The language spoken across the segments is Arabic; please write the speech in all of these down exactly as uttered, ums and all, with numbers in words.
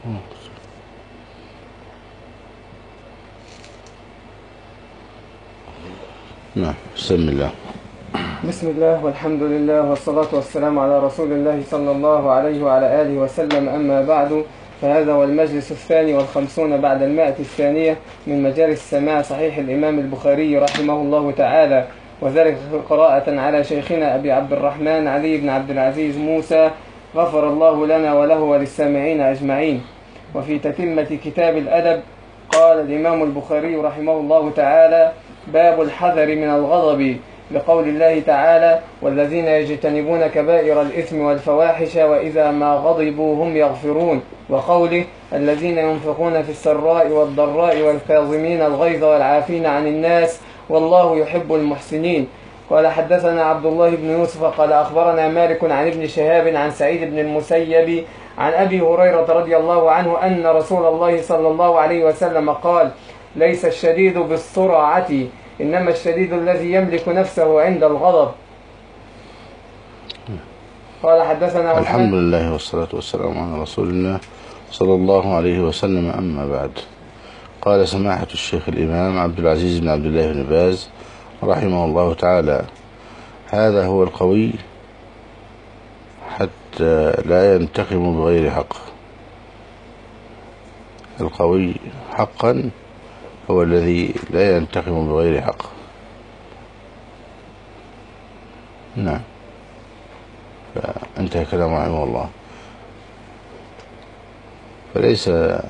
نعم. بسم الله. بسم الله والحمد لله والصلاة والسلام على رسول الله صلى الله عليه وعلى آله وسلم. أما بعد، فهذا هو المجلس الثاني والخمسون بعد المائة الثانية من مجالس سماع صحيح الإمام البخاري رحمه الله تعالى، وذلك قراءة على شيخنا أبي عبد الرحمن علي بن عبد العزيز موسى، غفر الله لنا وله وللسامعين أجمعين. وفي تتمة كتاب الأدب قال الإمام البخاري رحمه الله تعالى: باب الحذر من الغضب، لقول الله تعالى: والذين يجتنبون كبائر الإثم والفواحش وإذا ما غضبوا هم يغفرون، وقوله: الذين ينفقون في السراء والضراء والكاظمين الغيظ والعافين عن الناس والله يحب المحسنين. قال حدثنا عبد الله بن يوسف قال أخبرنا مالك عن ابن شهاب عن سعيد بن المسيب عن أبي هريرة رضي الله عنه أن رسول الله صلى الله عليه وسلم قال: ليس الشديد بالسرعة، إنما الشديد الذي يملك نفسه عند الغضب. قال حدثنا الحمد لله والصلاة والسلام على رسول الله صلى الله عليه وسلم. أما بعد، قال سماحة الشيخ الإمام عبد العزيز بن عبد الله بن باز رحمه الله تعالى: هذا هو القوي حتى لا ينتقم بغير حق. القوي حقا هو الذي لا ينتقم بغير حق. نعم. فانتهى كلام رحمه الله. فليس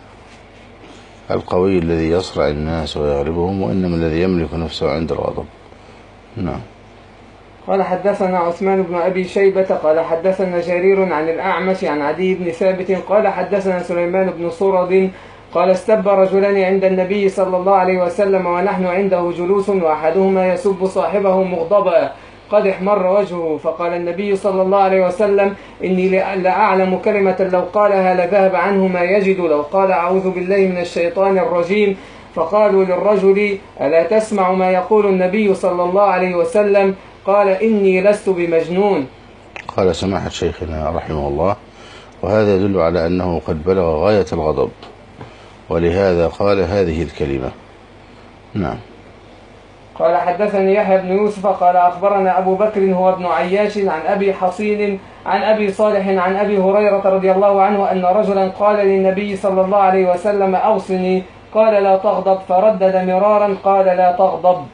القوي الذي يصرع الناس ويغلبهم، وإنما الذي يملك نفسه عند الغضب. نعم. قال حدثنا عثمان بن أبي شيبة قال حدثنا جرير عن الأعمش عن عدي بن ثابت قال حدثنا سليمان بن صرد قال: استب رجلان عند النبي صلى الله عليه وسلم ونحن عنده جلوس، وأحدهما يسب صاحبه مغضبا قد احمر وجهه، فقال النبي صلى الله عليه وسلم: إني لأعلم كلمة لو قالها لذهب عنه ما يجد، لو قال: أعوذ بالله من الشيطان الرجيم. فقالوا للرجل: ألا تسمع ما يقول النبي صلى الله عليه وسلم؟ قال: إني لست بمجنون. قال سماحة شيخنا رحمه الله: وهذا يدل على أنه قد بلغ غاية الغضب، ولهذا قال هذه الكلمة. نعم. قال حدثني يحيى بن يوسف قال أخبرنا أبو بكر هو ابن عياش عن أبي حصين عن أبي صالح عن أبي هريرة رضي الله عنه أن رجلا قال للنبي صلى الله عليه وسلم: أوصني. قال: لا تغضب. فردد مرارا قال: لا تغضب.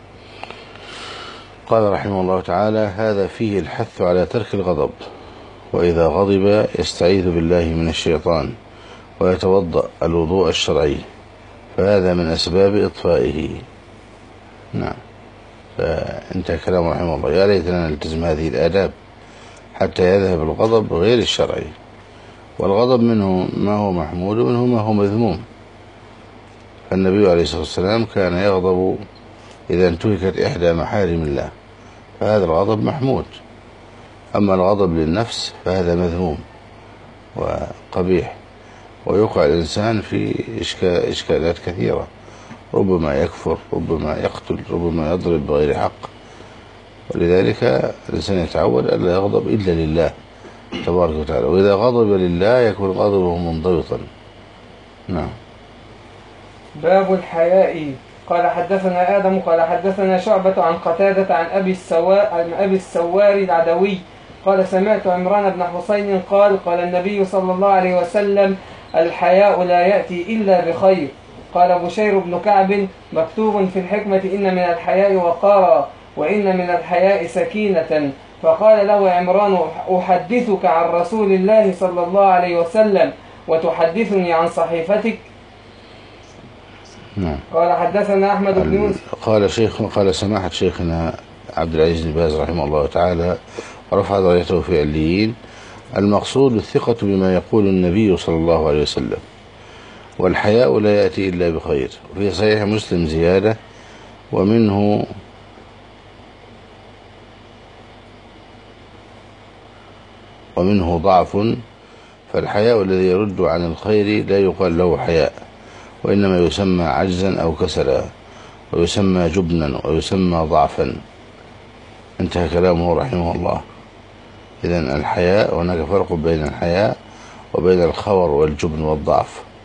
قال رحمه الله تعالى: هذا فيه الحث على ترك الغضب، وإذا غضب يستعيذ بالله من الشيطان ويتوضأ الوضوء الشرعي، فهذا من أسباب إطفائه. نعم. فانتهى كلام رحمه الله. يا ليتنا نلتزم هذه الآداب حتى يذهب الغضب غير الشرعي. والغضب منه ما هو محمود ومنه ما هو مذموم. فالنبي عليه الصلاة والسلام كان يغضب إذا انتهكت إحدى محارم الله، فهذا الغضب محمود. أما الغضب للنفس فهذا مذموم وقبيح، ويقع الإنسان في إشكالات كثيرة، ربما يكفر، ربما يقتل، ربما يضرب بغير حق. ولذلك الإنسان يتعود ألا يغضب إلا لله تبارك وتعالى، وإذا غضب لله يكون غضبه منضبطا. نعم. باب الحياء. قال حدثنا آدم قال حدثنا شعبة عن قتادة عن أبي السوار عن أبي السوار العدوي قال: سمعت عمران بن حسين قال: قال النبي صلى الله عليه وسلم: الحياء لا يأتي إلا بخير. قال بشير بن كعب: مكتوب في الحكمة إن من الحياء وقارا، وإن من الحياء سكينة. فقال له عمران: أحدثك عن رسول الله صلى الله عليه وسلم وتحدثني عن صحيفتك؟ نعم. قال حدثنا أحمد بن يوسف. قال شيخ قال سماحة شيخنا عبد العزيز بن باز رحمه الله تعالى ورفع درجته في عليين: المقصود الثقة بما يقول النبي صلى الله عليه وسلم، والحياء لا يأتي إلا بخير. وفي صحيح مسلم زيادة: ومنه ومنه ضعف، فالحياء الذي يرد عن الخير لا يقال له حياء، وإنما يسمى عجزا أو كسلا، ويسمى جبنا، ويسمى ضعفا. انتهى كلامه رحمه الله. إذن الحياء، هناك فرق بين الحياء وبين الخور والجبن والضعف.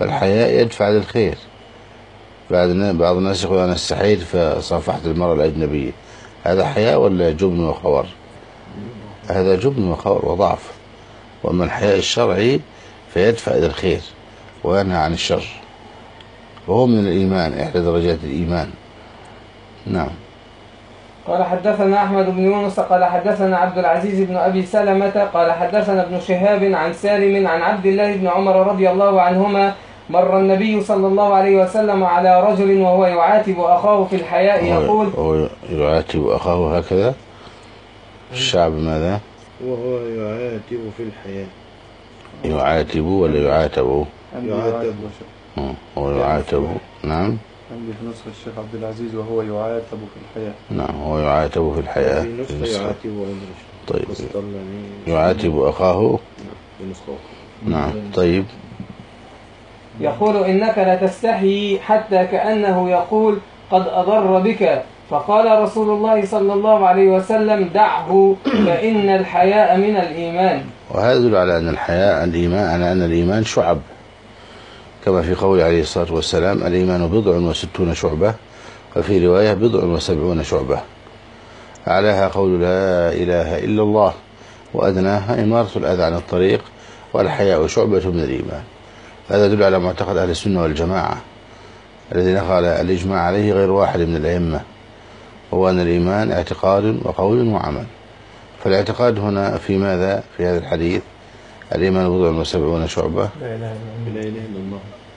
فالحياء يدفع للخير. بعض الناس يقول أنا استحيت فصافحت المرأة الأجنبية، هذا حياء ولا جبن وخور؟ هذا جبن وخور وضعف. وأما الحياء الشرعي فيدفع إلى الخير وينهى عن الشر، وهو من الإيمان، إحدى درجات الإيمان. نعم. قال حدثنا أحمد بن يونس قال حدثنا عبد العزيز بن أبي سلمة قال حدثنا ابن شهاب عن سالم عن عبد الله بن عمر رضي الله عنهما مر النبي صلى الله عليه وسلم على رجل وهو يعاتب أخاه في الحياء يقول وهو يعاتب أخاه هكذا الشعب ماذا؟ وهو يعاتب في الحياة. يعاتب ولا يعاتب؟ يعاتب. هو يعاتب. نعم. عندي في نسخة الشيخ عبد العزيز وهو يعاتب في الحياة. نعم، هو يعاتب في الحياة. في نسخة يعاتب. طيب، يعاتب أخاه. نعم. طيب. يقول إنك لتستحي حتى كأنه يقول قد أضر بك، فقال رسول الله صلى الله عليه وسلم دعه فإن الحياء من الإيمان. وهذا يدل على أن الحياء الإيمان، على أن الإيمان شعب، كما في قول عليه الصلاة والسلام الإيمان بضع وستون شعبة، وفي رواية بضع وسبعون شعبة. أعلاها قول لا إله إلا الله، وأدناها إمارة الأذى عن الطريق، والحياء شعبة من الإيمان. هذا يدل على معتقد أهل السنة والجماعة الذي نقل الإجماع عليه غير واحد من الأئمة، هو أن الإيمان اعتقاد وقول وعمل. فالاعتقاد هنا في ماذا في هذا الحديث؟ الإيمان بضع وسبعون شعبة. لا إله إلا الله.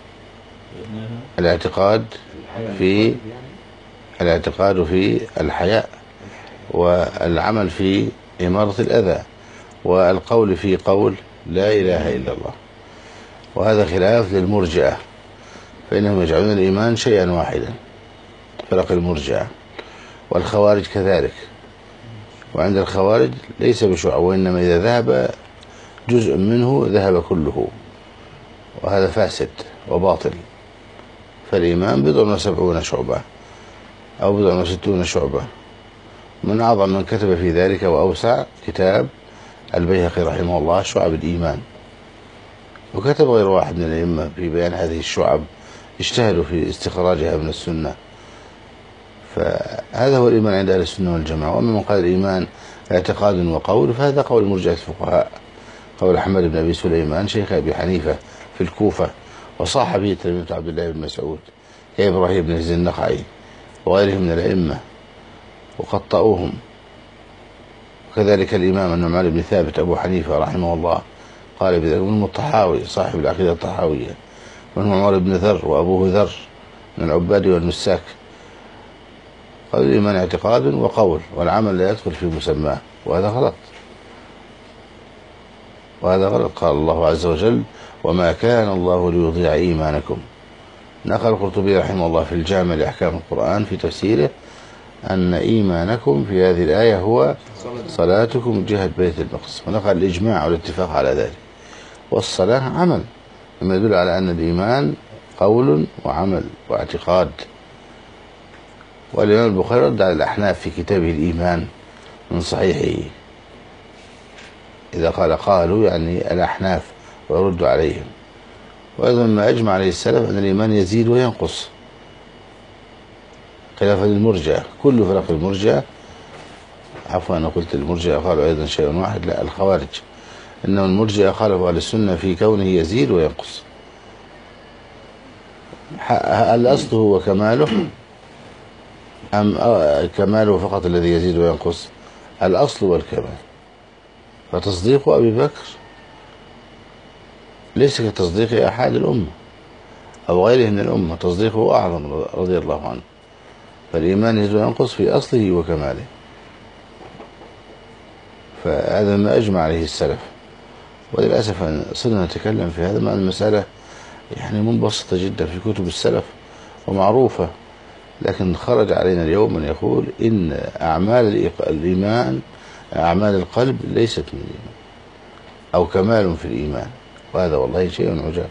الاعتقاد في الاعتقاد في الحياء، والعمل في إمارة الأذى، والقول في قول لا إله إلا الله. وهذا خلاف للمرجئة، فإنهم يجعلون الإيمان شيئا واحدا، فرق المرجئة. والخوارج كذلك، وعند الخوارج ليس بشعب، وإنما إذا ذهب جزء منه ذهب كله، وهذا فاسد وباطل. فالإيمان بضع وسبعون شعبة أو بضع وستون شعبة. من أعظم من كتب في ذلك وأوسع كتاب البيهقي رحمه الله شعب الإيمان، وكتب غير واحد من الأئمة في بيان هذه الشعب، اجتهدوا في استخراجها من السنة. فهذا هو الإيمان عند أهل السنة والجماعة. وأما من قال الإيمان اعتقاد وقول فهذا قول مرجئة الفقهاء، قول أحمد بن أبي سليمان شيخ أبي حنيفة في الكوفة، وصاح به تلميذ عبد الله بن مسعود كإبراهيم بن زيد النخعي وغيرهم من الأئمة وقطعوهم. وكذلك الإمام النعمان بن ثابت أبو حنيفة رحمه الله قال بذلك، منهم الطحاوي صاحب العقيدة الطحاوية، منهم عمر بن ذر وأبوه ذر من العباد والنساك. قال الإيمان اعتقاد وقول، والعمل لا يدخل في مسماه، وهذا غلط، وهذا غلط. قال الله عز وجل وما كان الله ليضيع إيمانكم. نقل القرطبي رحمه الله في الجامع لأحكام القرآن في تفسيره أن إيمانكم في هذه الآية هو صلاتكم جهة بيت المقدس، ونقل الإجماع والاتفاق على ذلك. والصلاة عمل، مما يدل على أن الإيمان قول وعمل واعتقاد. والإمام البخاري رد على الأحناف في كتابه الإيمان من صحيحه، إذا قال قالوا يعني الأحناف، ويرد عليهم. وأيضا ما أجمع عليه السلف أن الإيمان يزيد وينقص، خلافا للمرجئة. كل فرق المرجئة، عفوا أنا قلت المرجئة قالوا أيضا شيء واحد، لا، الخوارج، إنما المرجئة خالفوا أهل السنة في كونه يزيد وينقص. الأصل هو كماله أم كماله فقط الذي يزيد وينقص؟ الأصل والكمال. فتصديق أبي بكر ليس كتصديق أحد الأمة أو غيره من الأمة، تصديقه أعظم رضي الله عنه. فالإيمان يزيد وينقص في أصله وكماله، فهذا ما أجمع عليه السلف. وللأسف صرنا نتكلم في هذا، مع المسألة يعني منبسطة جدا في كتب السلف ومعروفة، لكن خرج علينا اليوم من يقول إن أعمال الإيمان أعمال القلب ليست من الإيمان أو كمال في الإيمان، وهذا والله شيء عجاب.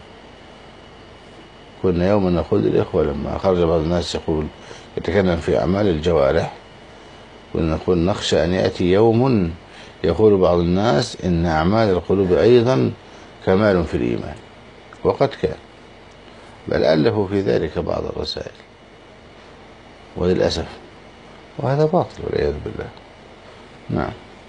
كنا يوما نقول للإخوة لما خرج بعض الناس يقول يتكلم في أعمال الجوارح، كنا نقول نخشى أن يأتي يوم يقول بعض الناس إن أعمال القلوب أيضا كمال في الإيمان، وقد كان. بل ألفوا في ذلك بعض الرسائل وللأسف، وهذا باطل والعياذ بالله. نعم.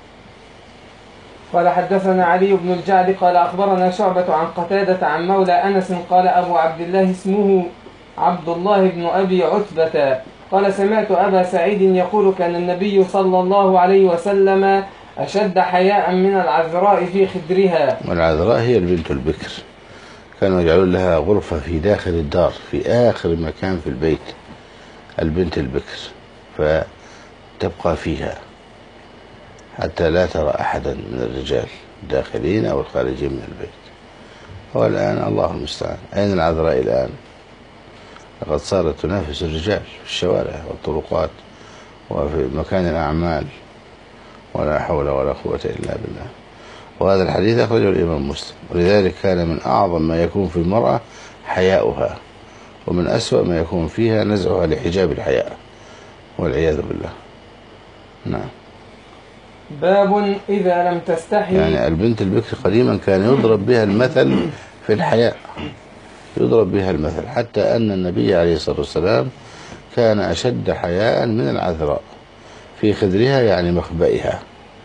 قال حدثنا علي بن الجعد قال أخبرنا شعبة عن قتادة عن مولى أنس قال أبو عبد الله اسمه عبد الله بن أبي عتبة قال سمعت أبا سعيد يقول كان النبي صلى الله عليه وسلم أشد حياء من العذراء في خدرها. والعذراء هي البنت البكر، كانوا يجعلون لها غرفة في داخل الدار في آخر مكان في البيت، البنت البكر، فتبقى فيها حتى لا ترى أحدا من الرجال الداخلين أو الخارجين من البيت. والآن الله المستعان، أين العذراء الآن؟ لقد صارت تنافس الرجال في الشوارع والطرقات وفي مكان الأعمال، ولا حول ولا قوة إلا بالله. وهذا الحديث أخرجه الإمام مسلم. ولذلك كان من أعظم ما يكون في المرأة حياؤها، ومن أسوأ ما يكون فيها نزعها لحجاب الحياء والعياذ بالله. نعم. باب إذا لم تستحي. يعني البنت البكر قديما كان يضرب بها المثل في الحياء، يضرب بها المثل، حتى أن النبي عليه الصلاة والسلام كان أشد حياء من العذراء في خدرها، يعني مخبئها.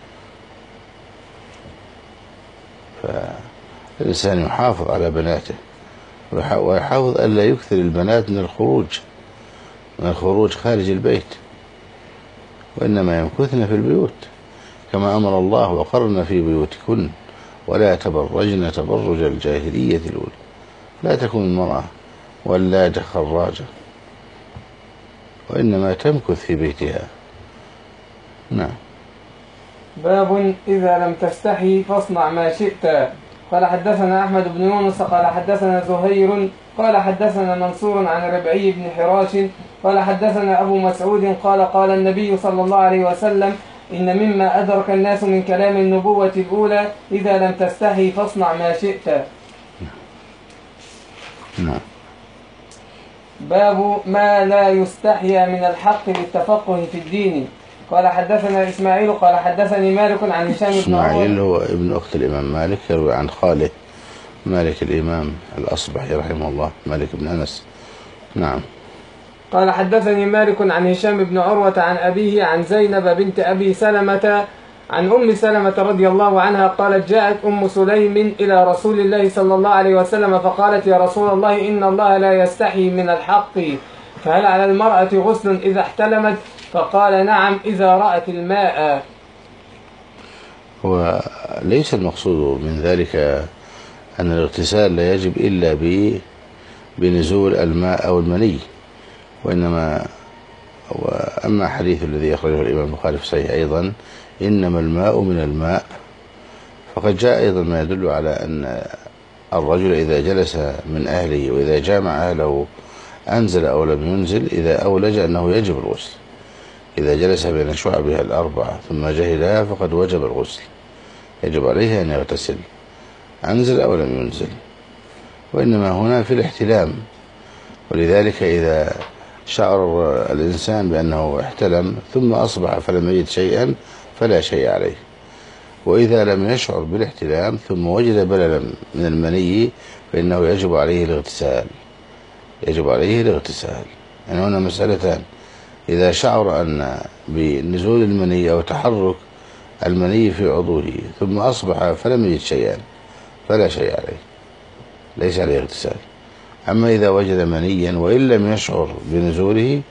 فالإنسان يحافظ على بناته ويحافظ ألا يكثر البنات من الخروج من الخروج خارج البيت، وإنما يمكثن في البيوت كما أمر الله وقرن في بيوتكن ولا تبرجن تبرج الجاهلية الأولى. لا تكون المرأة ولاجة خراجة، وإنما تمكث في بيتها. نعم. باب إذا لم تستحي فاصنع ما شئت. قال حدثنا أحمد بن يونس قال حدثنا زهير قال حدثنا منصور عن ربعي بن حراش قال حدثنا أبو مسعود قال قال النبي صلى الله عليه وسلم إن مما أدرك الناس من كلام النبوة الأولى إذا لم تستحي فاصنع ما شئت. نعم. باب ما لا يستحيا من الحق للتفقه في الدين. قال حدثنا إسماعيل قال حدثني مالك عن هشام بن إسماعيل هو ابن أخت الإمام مالك، يروي عن خاله مالك الإمام الأصبحي رحمه الله، مالك بن أنس. نعم. قال حدثني مالك عن هشام بن عروة عن أبيه عن زينب بنت أبي سلمة عن أم سلمة رضي الله عنها قالت جاءت أم سليم إلى رسول الله صلى الله عليه وسلم فقالت يا رسول الله إن الله لا يستحي من الحق، فهل على المرأة غسل إذا احتلمت؟ فقال نعم إذا رأت الماء. وليس المقصود من ذلك أن الاغتسال لا يجب إلا بنزول الماء أو المني، وإنما وأما حديث الذي أخرجه الإمام البخاري في صحيح أيضا إنما الماء من الماء، فقد جاء أيضا ما يدل على أن الرجل إذا جلس من أهله وإذا جامع أهله أنزل أو لم ينزل إذا أولج أنه يجب الغسل. إذا جلس بين شعبها الأربعة ثم جهلها فقد وجب الغسل، يجب عليه أن يغتسل أنزل أو لم ينزل. وإنما هنا في الاحتلام، ولذلك إذا شعر الإنسان بأنه احتلم ثم أصبح فلم يجد شيئا فلا شيء عليه، وإذا لم يشعر بالاحتلام ثم وجد بللا من المني فإنه يجب عليه الاغتسال يجب عليه الاغتسال يعني هنا مسألتان: إذا شعر أن بنزول المني أو تحرك المني في عضوه ثم أصبح فلم يجد شيئا فلا شيء عليه، ليس عليه اغتسال. أما إذا وجد منيا وإن لم يشعر بنزوله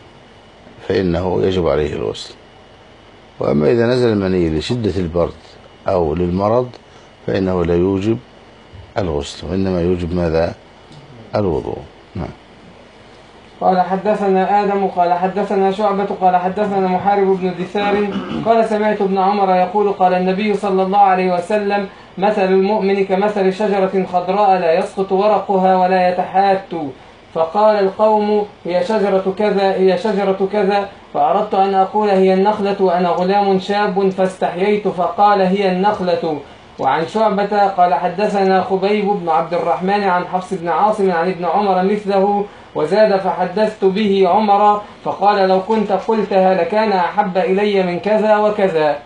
فإنه يجب عليه الغسل. وأما إذا نزل المني لشدة البرد أو للمرض فإنه لا يوجب الغسل، وإنما يوجب ماذا؟ الوضوء. نعم. قال حدثنا آدم قال حدثنا شعبة قال حدثنا محارب بن دثار قال سمعت ابن عمر يقول قال النبي صلى الله عليه وسلم مثل المؤمن كمثل شجرة خضراء لا يسقط ورقها ولا يتحات. فقال القوم هي شجرة كذا هي شجرة كذا، فأردت أن أقول هي النخلة وأنا غلام شاب فاستحييت فقال هي النخلة. وعن شعبة قال حدثنا خبيب بن عبد الرحمن عن حفص بن عاصم عن ابن عمر مثله وزاد فحدثت به عمر فقال لو كنت قلتها لكان أحب إلي من كذا وكذا.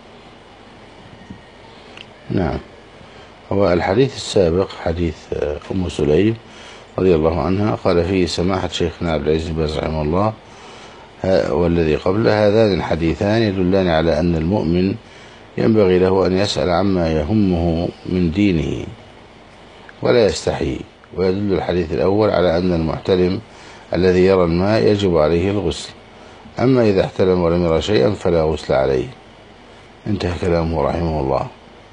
نعم. هو الحديث السابق حديث أم سليم رضي الله عنها قال فيه سماحة شيخنا عبد العزيز بن باز رحمه الله والذي قبله هذان الحديثان يدلان على أن المؤمن ينبغي له أن يسأل عما يهمه من دينه ولا يستحي. ويدل الحديث الأول على أن المحتلم الذي يرى الماء يجب عليه الغسل، أما إذا احتلم ولم يرى شيئا فلا غسل عليه. انتهى كلامه رحمه الله.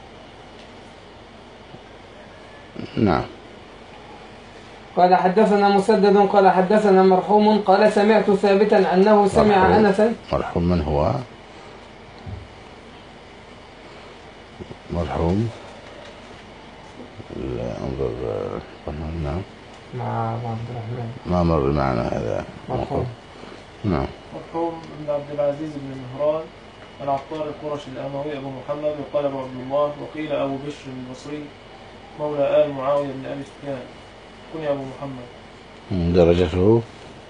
نعم. قال حدثنا مسدد قال حدثنا مرحوم قال سمعت ثابتا أنه سمع أنسا. مرحوم من هو؟ مرحوم لا انظر. نعم مع عبد الرحمن ما مر معنا هذا مرحوم. نعم. مرحوم بن عبد العزيز بن مهران العطار القرشي الأموي أبو محمد، وقال أبو عبد الله، وقيل أبو بشر البصري مولى آل معاوية بن أبي سفيان، كن أبو محمد. درجته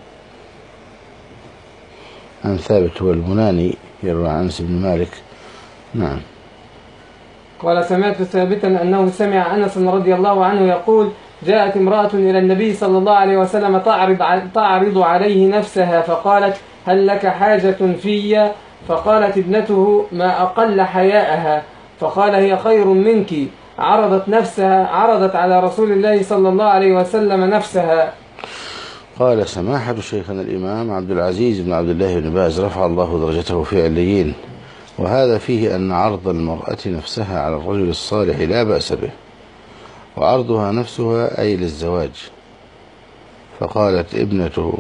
عن ثابت هو البناني يروى عن أنس بن مالك. نعم. قال سمعت ثابتا أنه سمع أنس رضي الله عنه يقول جاءت امرأة إلى النبي صلى الله عليه وسلم تعرض, تعرض عليه نفسها فقالت هل لك حاجة في؟ فقالت ابنته ما أقل حياءها، فقال هي خير منك. عرضت نفسها عرضت على رسول الله صلى الله عليه وسلم نفسها. قال سماحة شيخنا الإمام عبد العزيز بن عبد الله بن باز رفع الله درجته في عليين، وهذا فيه أن عرض المرأة نفسها على الرجل الصالح لا بأس به، وعرضها نفسها أي للزواج. فقالت ابنته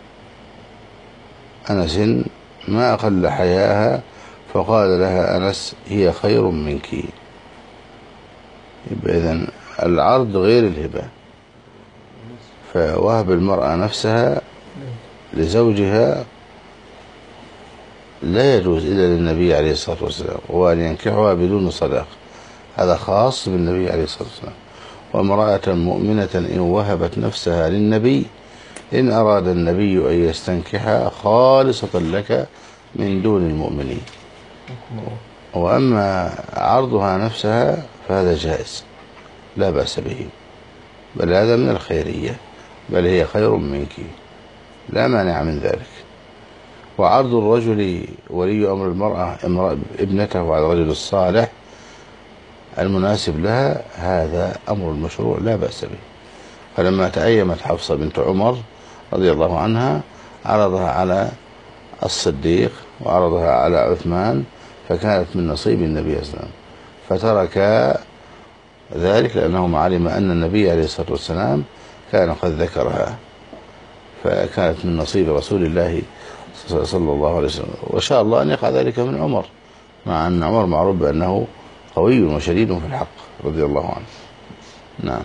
أنس ما أقل حياءها، فقال لها أنس هي خير منك. يبقى إذن العرض غير الهبة، فوهب المرأة نفسها لزوجها لا يجوز إلا للنبي عليه الصلاة والسلام، وأن ينكحها بدون صداق، هذا خاص بالنبي عليه الصلاة والسلام. وامرأة مؤمنة إن وهبت نفسها للنبي إن أراد النبي أن يستنكحها خالصة لك من دون المؤمنين. وأما عرضها نفسها فهذا جائز لا بأس به، بل هذا من الخيرية، بل هي خير منك، لا مانع من ذلك. وعرض الرجل ولي أمر المرأة ابنته على الرجل الصالح المناسب لها هذا أمر المشروع لا بأس به. فلما تأيمت حفصة بنت عمر رضي الله عنها عرضها على الصديق وعرضها على عثمان، فكانت من نصيب النبي صلى الله عليه وسلم، فترك ذلك لأنه علم أن النبي عليه الصلاة والسلام كان قد ذكرها، فكانت من نصيب رسول الله صلى الله عليه وسلم. وشاء الله أن يقع ذلك من عمر، مع أن عمر معروف بأنه قوي وشديد في الحق رضي الله عنه. نعم.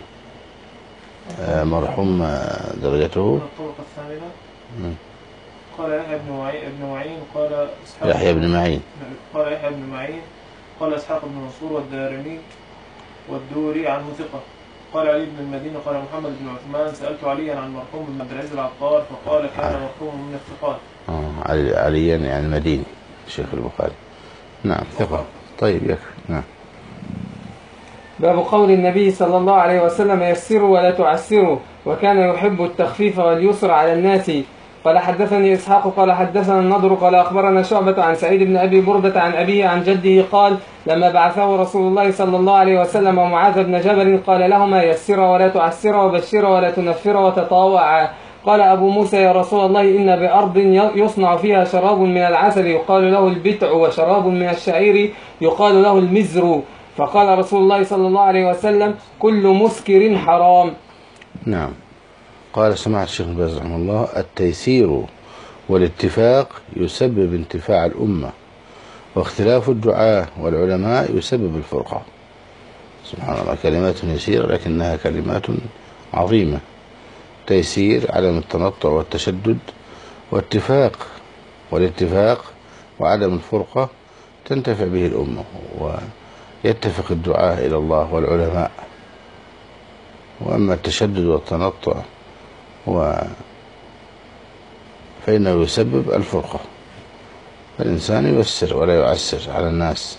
آه مرحوم درجته الطرق الثامنة. قال يحيى بن معين ابن معين قال يحيى بن معين قال يحيى بن معين قال إسحاق بن منصور والدارمي والدوري عنه ثقة. قال علي بن المدينة قال محمد بن عثمان سألت عليا عن مرحوم بن عبد العزيز العطار فقال كان مرحوم من الثقات. اه علي عليا يعني المديني شيخ البخاري. نعم ثقة. طيب يكفي. نعم. باب قول النبي صلى الله عليه وسلم يسروا ولا تعسروا، وكان يحب التخفيف واليسر على الناس. قال حدثني إسحاق قال حدثنا النضر قال أخبرنا شعبة عن سعيد بن أبي بردة عن أبيه عن جده قال لما بعثه رسول الله صلى الله عليه وسلم ومعاذ بن جبل قال لهما يسرا ولا تعسرا وبشرا ولا تنفرا وتطاوعا. قال أبو موسى يا رسول الله إن بأرض يصنع فيها شراب من العسل يقال له البتع وشراب من الشعير يقال له المزر، فقال رسول الله صلى الله عليه وسلم كل مسكر حرام. نعم. قال سماحة الشيخ بن باز رحمه الله التيسير والاتفاق يسبب انتفاع الأمة، واختلاف الدعاة والعلماء يسبب الفرقة. سبحان الله، كلمات يسيرة لكنها كلمات عظيمة. تيسير عدم التنطع والتشدد، واتفاق والاتفاق وعدم الفرقة تنتفع به الأمة ويتفق الدعاة إلى الله والعلماء. وأما التشدد والتنطع و فإنه يسبب الفرقة، فالإنسان ييسر ولا يعسر على الناس.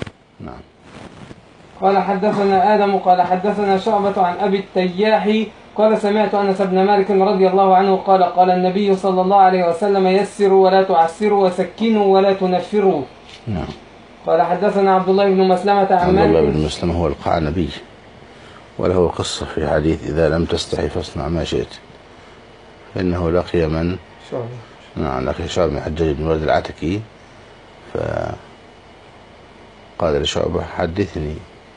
نعم. قال حدثنا آدم قال حدثنا شعبة عن أبي التياح قال سمعت أنس بن مالك رضي الله عنه قال قال النبي صلى الله عليه وسلم يسروا ولا تعسروا وسكنوا ولا تنفروا. نعم. قال حدثنا عبد الله بن مسلمة عن عبد الله مالك. بن مسلمة هو القعنبي، وله قصة في حديث إذا لم تستحي فاصنع ما شئت، فإنه لقي من شعبة. نعم لقي شعبة بن حجاج بن ولد العتكي، فقال لشعبة حدثني،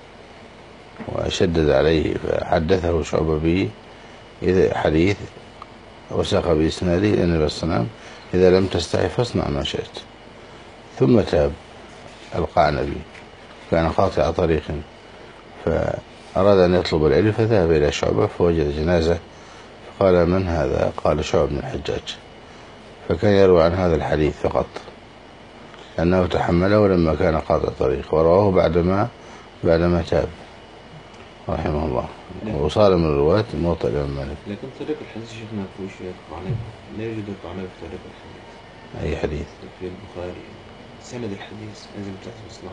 وشدد عليه فحدثه شعبة به إذا حديث وساق بإسناده إلى النبي صلى الله عليه وسلم إذا لم تستحي فاصنع ما شئت. ثم تاب القعنبي، كان قاطع طريق فأراد أن يطلب العلم، فذهب إلى شعبة فوجد جنازة، فقال من هذا؟ قال شعبة بن الحجاج، فكان يروي عن هذا الحديث فقط لأنه تحمله لما كان قاطع طريق، ورواه بعدما بعدما تاب رحمه الله، وصار من الرواة موطأ الإمام مالك. لكن طريق الحديث شيخنا فيهوش يقع لا يوجد يقع عليه في طريق الحديث. أي حديث؟ في البخاري سند الحديث لازم تحت الإسلام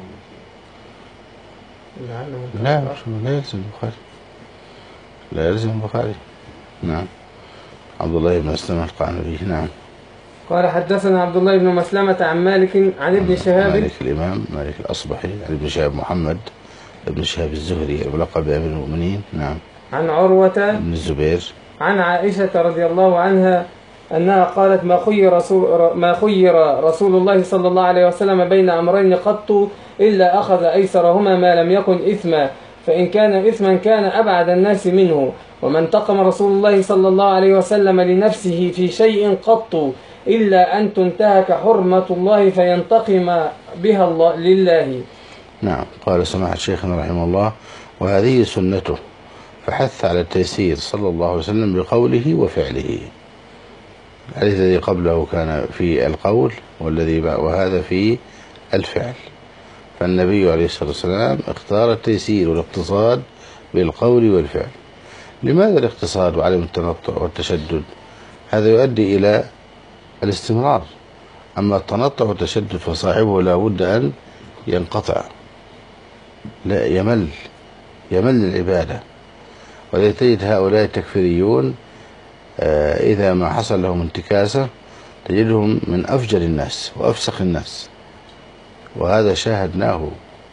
فيه. لا لا يلزم البخاري، لا يلزم البخاري. نعم. عبد الله بن مسلمة القعنبي. نعم. قال حدثنا عبد الله بن مسلمة عن مالك عن ابن شهاب. مالك الإمام مالك الأصبحي عن ابن شهاب محمد ابن شهاب الزهري الملقب بأمير المؤمنين. نعم. عن عروة بن الزبير عن عائشة رضي الله عنها أنها قالت ما خير رسول, ما خير رسول الله صلى الله عليه وسلم بين أمرين قط إلا أخذ أيسرهما ما لم يكن إثما، فإن كان إثما كان أبعد الناس منه. وما انتقم رسول الله صلى الله عليه وسلم لنفسه في شيء قط إلا أن تنتهك حرمة الله فينتقم بها الله لله. نعم. قال سماحة شيخنا رحمه الله وهذه سنته، فحث على التيسير صلى الله عليه وسلم بقوله وفعله. الحديث الذي قبله كان في القول والذي وهذا في الفعل، فالنبي عليه الصلاة والسلام اختار التيسير والاقتصاد بالقول والفعل. لماذا الاقتصاد وعدم التنطع والتشدد؟ هذا يؤدي إلى الاستمرار، أما التنطع والتشدد فصاحبه لا بد أن ينقطع، لا يمل يمل العبادة. ولذلك تجد هؤلاء التكفيريون إذا ما حصل لهم انتكاسة تجدهم من أفجر الناس وأفسق الناس، وهذا شاهدناه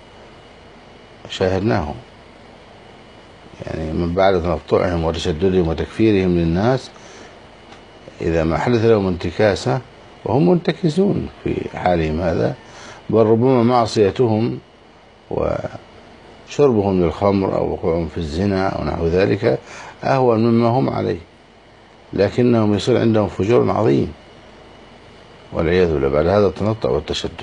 شاهدناه يعني من بعد تنطعهم وتشددهم وتكفيرهم للناس، إذا ما حدث لهم انتكاسة وهم منتكسون في حالهم هذا، بل ربما معصيتهم وشربهم للخمر أو وقوعهم في الزنا أو نحو ذلك أهون مما هم عليه، لكنهم يصير عندهم فجور عظيم والعياذ بالله بعد هذا التنطع والتشدد.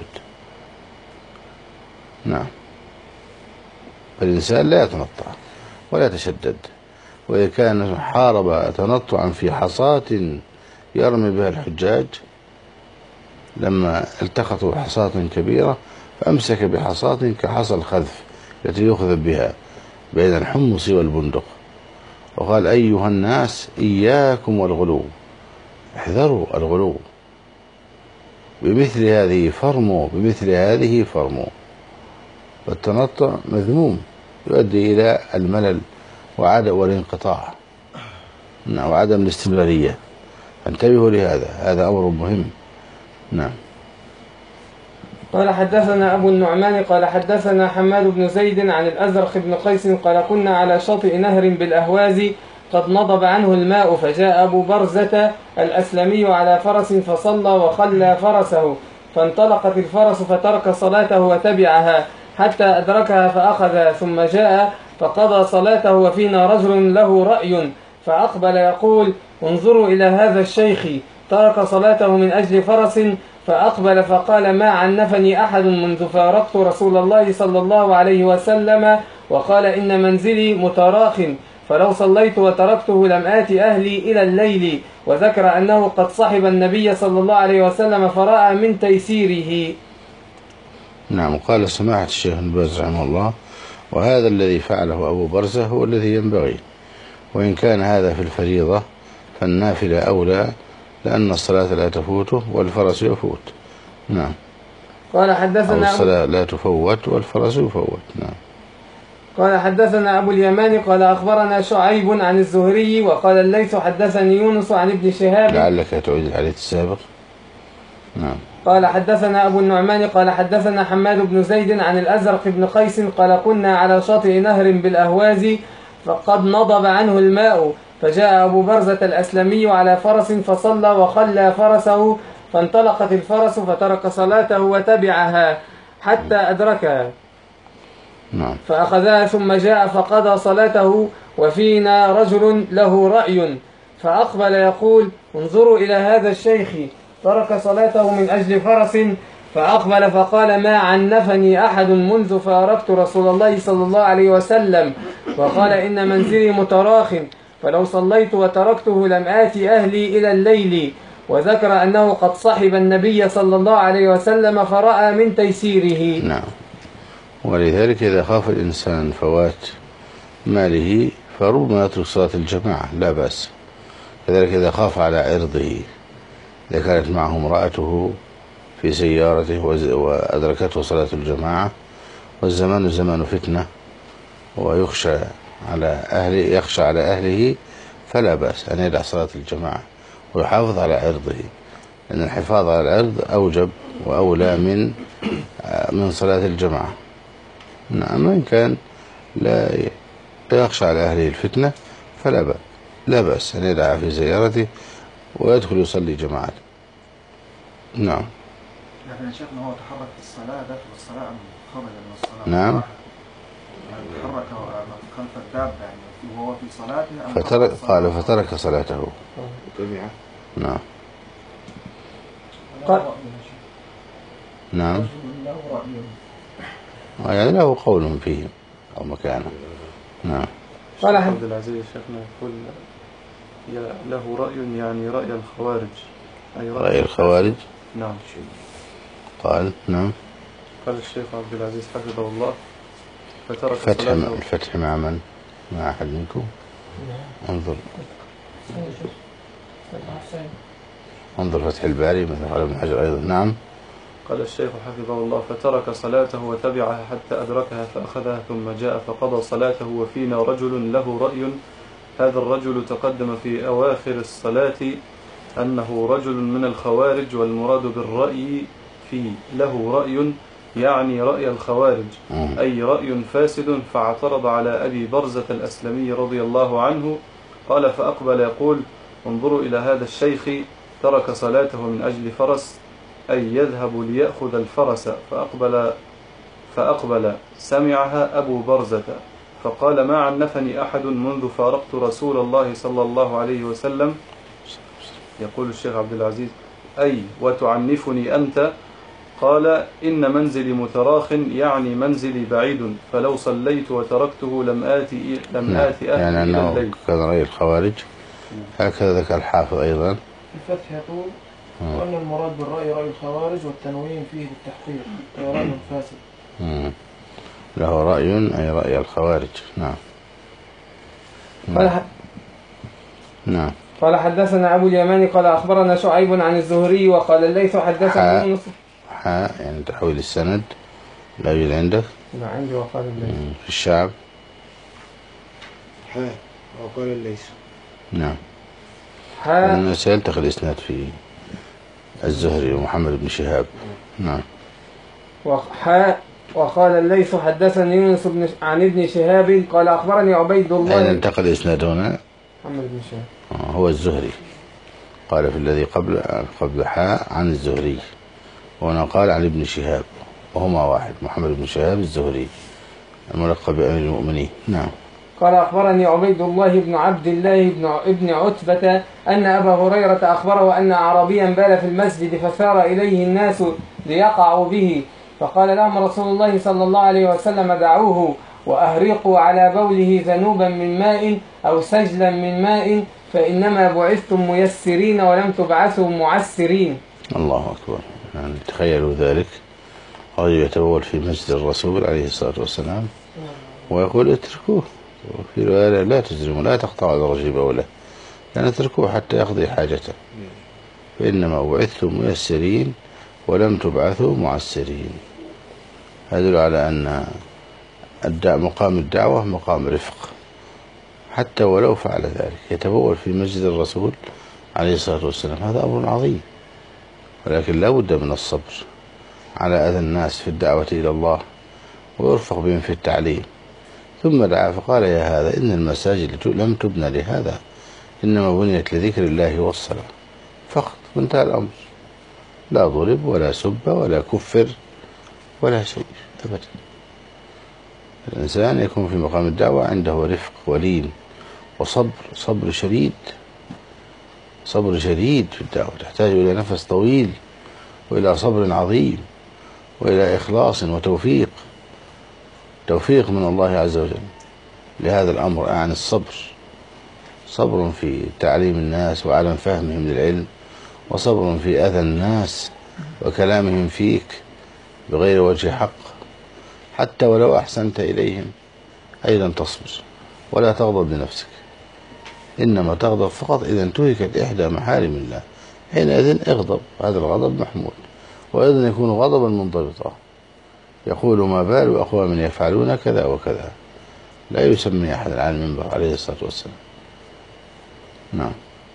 نعم. فالإنسان لا يتنطع ولا يتشدد، وإذا كان حارب تنطعا في حصاة يرمي بها الحجاج لما التقطوا حصاة كبيرة فأمسك بحصاة كحصى الخذف التي يؤخذ بها بين الحمص والبندق، وقال أيها الناس إياكم والغلو، احذروا الغلو، بمثل هذه فرموا بمثل هذه فرموا. والتنطع مذموم يؤدي إلى الملل وعدم والانقطاع وعدم الاستمرارية، انتبهوا لهذا، هذا أمر مهم. نعم. قال حدثنا أبو النعمان قال حدثنا حماد بن زيد عن الأزرق بن قيس قال كنا على شاطئ نهر بالأهواز قد نضب عنه الماء، فجاء أبو برزة الأسلمي على فرس فصلى وخلى فرسه، فانطلقت الفرس فترك صلاته وتبعها حتى أدركها فأخذها، ثم جاء فقضى صلاته وفينا رجل له رأي فأقبل يقول انظروا إلى هذا الشيخ ترك صلاته من أجل فرس، فأقبل فقال ما عنفني أحد منذ فارقت رسول الله صلى الله عليه وسلم، وقال إن منزلي متراخ فلو صليت وتركته لم آت أهلي إلى الليل، وذكر أنه قد صحب النبي صلى الله عليه وسلم فرأى من تيسيره. نعم. قال سماحة الشيخ ابن باز رحمه الله وهذا الذي فعله أبو برزة هو الذي ينبغي، وإن كان هذا في الفريضة فالنافلة أولى لأن الصلاة لا تفوته والفرس يفوت. نعم. قال حدثنا الصلاة لا تفوت والفرس يفوت. نعم. قال حدثنا أبو اليمان قال أخبرنا شعيب عن الزهري وقال الليث حدثني يونس عن ابن شهاب لعلك تعيد الحديث السابق. نعم. قال حدثنا أبو النعمان قال حدثنا حماد بن زيد عن الأزرق بن قيس قال كنا على شاطئ نهر بالأهواز فقد نضب عنه الماء فجاء أبو برزة الأسلمي على فرس فصلى وخلى فرسه فانطلقت الفرس فترك صلاته وتبعها حتى أدركها نعم. فأخذها ثم جاء فقضى صلاته وفينا رجل له رأي فأقبل يقول انظروا إلى هذا الشيخ ترك صلاته من أجل فرس فأقبل فقال ما عنفني أحد منذ فارقت رسول الله صلى الله عليه وسلم وقال إن منزلي متراخ فلو صليت وتركته لم آتي أهلي إلى الليل وذكر أنه قد صحب النبي صلى الله عليه وسلم فرأى من تيسيره. نعم. ولذلك إذا خاف الإنسان فوات ماله فربما يترك صلاة الجماعة لا بأس. كذلك إذا خاف على عرضه، إذا كانت معه امرأته في سيارته وأدركته صلاة الجماعة والزمان زمان فتنة ويخشى على أهله يخشى على أهله فلا بأس أن يدع صلاة الجماعة ويحافظ على عرضه، لأن الحفاظ على العرض أوجب وأولى من من صلاة الجماعة. نعم. إن كان لا يخشى على أهله الفتنة فلا بأس لا بأس أن يدع في سيارته ويدخل يصلي جماعة. نعم. لكن شيخنا هو تحرك في الصلاة داخل الصلاة أم خرج من الصلاة؟ نعم. يعني تحرك خلف الدابة يعني وهو في صلاته أم فترك قال فترك صلاته. تبعه. نعم. قال نعم. يعني له قول فيه أو مكانه. نعم. قال عبد العزيز شيخنا يقول له رأي يعني رأي الخوارج أي رأي, رأي الخوارج. نعم. قال نعم. قال الشيخ عبد العزيز حفظه الله فترك فتح صلاته. الفتح مع من؟ مع أحد منكم؟ انظر انظر فتح الباري مثل قال ابن حجر أيضا. نعم. قال الشيخ حفظه الله فترك صلاته وتبعها حتى أدركها فأخذها ثم جاء فقضى صلاته وفينا رجل له رأي. هذا الرجل تقدم في أواخر الصلاة أنه رجل من الخوارج والمراد بالرأي في له رأي يعني رأي الخوارج أي رأي فاسد فاعترض على أبي برزة الأسلمي رضي الله عنه. قال فأقبل يقول انظروا إلى هذا الشيخ ترك صلاته من أجل فرس أي يذهب ليأخذ الفرس فأقبل فأقبل سمعها أبو برزة فقال ما عنفني أحد منذ فارقت رسول الله صلى الله عليه وسلم. يقول الشيخ عبد العزيز أي وتعنفني أنت؟ قال إن منزلي متراخ يعني منزلي بعيد فلو صليت وتركته لم آتي لم آتي أهلي يعني إلى أنه الليل. كان رأي الخوارج. هكذا ذكر الحافظ أيضا. الفتح يقول وأن المراد بالرأي رأي الخوارج والتنوين فيه بالتحقيق أي رأي فاسد. مم. له رأي أي رأي الخوارج. نعم. قال نعم. قال حدثنا أبو اليمان قال أخبرنا شعيب عن الزهري وقال الليث حدثنا يونس. حاء يعني تحويل السند لا يوجد عندك؟ لا عندي وقال الليث. في الشعب حاء وقال الليث. نعم. حاء أنا سيلتقي الإسناد في الزهري ومحمد بن شهاب. نعم. وحاء وقال الليث حدثني يونس بن عن ابن شهاب قال أخبرني عبيد الله. أين التقى الإسناد هنا؟ محمد بن شهاب. هو الزهري قال في الذي قبل قبل حاء عن الزهري وهنا قال عن ابن شهاب وهما واحد محمد بن شهاب الزهري الملقب بأمير المؤمنين. نعم. قال أخبرني عبيد الله بن عبد الله بن ابن عتبة أن أبا هريرة أخبره أن أعرابيا بال في المسجد فثار إليه الناس ليقعوا به فقال لهم رسول الله صلى الله عليه وسلم دعوه وأهرقوا على بوله ذنوبا من ماء أو سجلا من ماء فإنما بعثتم ميسرين ولم تبعثوا معسرين. الله أكبر. يعني تخيلوا ذلك رجل يتبول في مسجد الرسول عليه الصلاة والسلام ويقول اتركوه في رواية لا تجرموا لا تقطعوا على الرجل بوله يعني اتركوه حتى يقضي حاجته فإنما بعثتم ميسرين ولم تبعثوا معسرين. هذا على أن الدع مقام الدعوة مقام رفق، حتى ولو فعل ذلك يتبول في مسجد الرسول عليه الصلاة والسلام، هذا أمر عظيم، ولكن لا بد من الصبر على أذى الناس في الدعوة إلى الله، ويرفق بهم في التعليم. ثم دعا فقال يا هذا إن المساجد لم تبنى لهذا، إنما بنيت لذكر الله والصلاة فقط، وانتهى الأمر. لا ضرب ولا سب ولا كفر ولا شيء أبدا. الإنسان يكون في مقام الدعوة عنده رفق ولين وصبر، صبر شديد، صبر شديد في الدعوة، تحتاج إلى نفس طويل وإلى صبر عظيم وإلى إخلاص وتوفيق، توفيق من الله عز وجل لهذا الأمر. عن الصبر، صبر في تعليم الناس وعدم فهمهم للعلم، وصبر في أذى الناس وكلامهم فيك بغير وجه حق، حتى ولو أحسنت إليهم أيضا تصبر ولا تغضب لنفسك، إنما تغضب فقط إذا انتهكت إحدى محارم الله، حينئذ اغضب، هذا الغضب محمود. وأيضا يكون غضبا منضبطا، يقول ما بال أقوام يفعلون كذا وكذا، لا يسمي أحد على المنبر عليه الصلاة والسلام. نعم.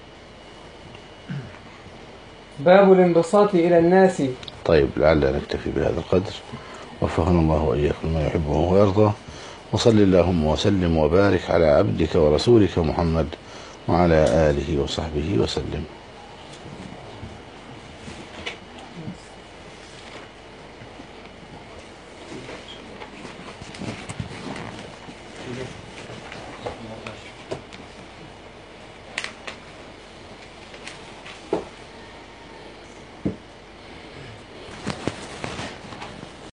باب الانبساط إلى الناس. طيب، لعل نكتفي بهذا القدر، وفقنا الله وإياكم ما يحبه ويرضى، وصل اللهم وسلم وبارك على عبدك ورسولك محمد وعلى آله وصحبه وسلم.